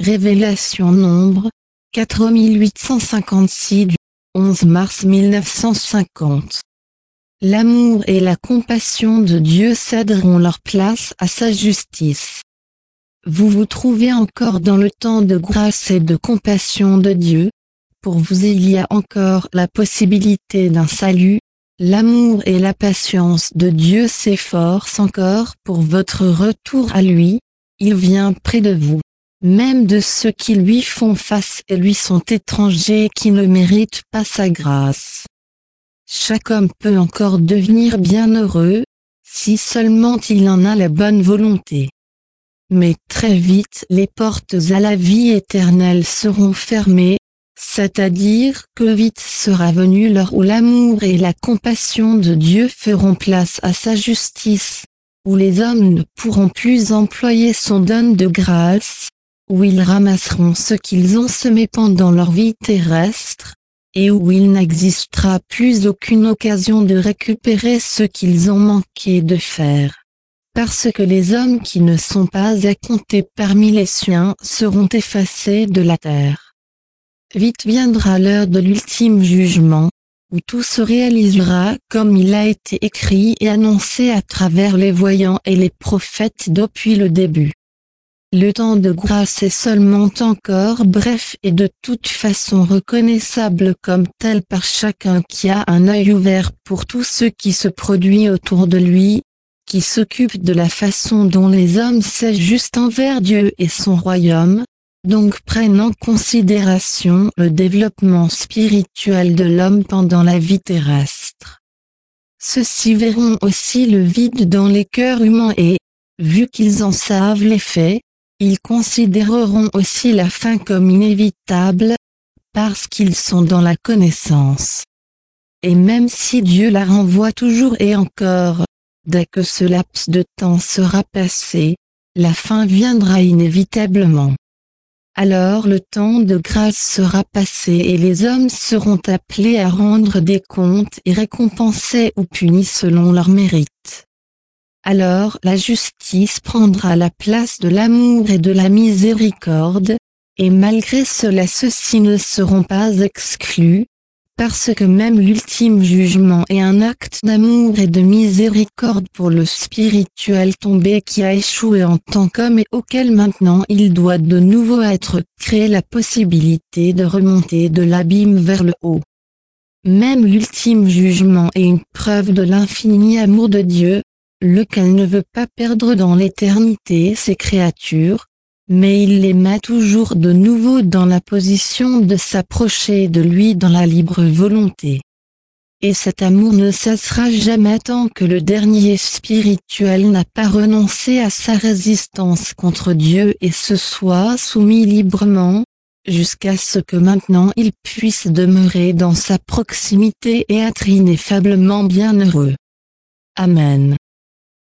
Révélation Nombre, 4856 du 11 mars 1950. L'amour et la compassion de Dieu céderont leur place à sa justice. Vous vous trouvez encore dans le temps de grâce et de compassion de Dieu. Pour vous il y a encore la possibilité d'un salut. L'amour et la patience de Dieu s'efforcent encore pour votre retour à lui. Il vient près de vous. Même de ceux qui lui font face et lui sont étrangers qui ne méritent pas sa grâce. Chaque homme peut encore devenir bienheureux, si seulement il en a la bonne volonté. Mais très vite les portes à la vie éternelle seront fermées, c'est-à-dire que vite sera venue l'heure où l'amour et la compassion de Dieu feront place à sa justice, où les hommes ne pourront plus employer son don de grâce, où ils ramasseront ce qu'ils ont semé pendant leur vie terrestre, et où il n'existera plus aucune occasion de récupérer ce qu'ils ont manqué de faire. Parce que les hommes qui ne sont pas à compter parmi les siens seront effacés de la terre. Vite viendra l'heure de l'ultime jugement, où tout se réalisera comme il a été écrit et annoncé à travers les voyants et les prophètes depuis le début. Le temps de grâce est seulement encore bref et de toute façon reconnaissable comme tel par chacun qui a un œil ouvert pour tout ce qui se produit autour de lui, qui s'occupe de la façon dont les hommes sont justes envers Dieu et son royaume, donc prennent en considération le développement spirituel de l'homme pendant la vie terrestre. Ceux-ci verront aussi le vide dans les cœurs humains et, vu qu'ils en savent l'effet, ils considéreront aussi la fin comme inévitable, parce qu'ils sont dans la connaissance. Et même si Dieu la renvoie toujours et encore, dès que ce laps de temps sera passé, la fin viendra inévitablement. Alors le temps de grâce sera passé et les hommes seront appelés à rendre des comptes et récompensés ou punis selon leur mérite. Alors la justice prendra la place de l'amour et de la miséricorde, et malgré cela ceux-ci ne seront pas exclus, parce que même l'ultime jugement est un acte d'amour et de miséricorde pour le spirituel tombé qui a échoué en tant qu'homme et auquel maintenant il doit de nouveau être créé la possibilité de remonter de l'abîme vers le haut. Même l'ultime jugement est une preuve de l'infini amour de Dieu, lequel ne veut pas perdre dans l'éternité ses créatures, mais il les met toujours de nouveau dans la position de s'approcher de lui dans la libre volonté. Et cet amour ne cessera jamais tant que le dernier spirituel n'a pas renoncé à sa résistance contre Dieu et se soit soumis librement, jusqu'à ce que maintenant il puisse demeurer dans sa proximité et être ineffablement bienheureux. Amen.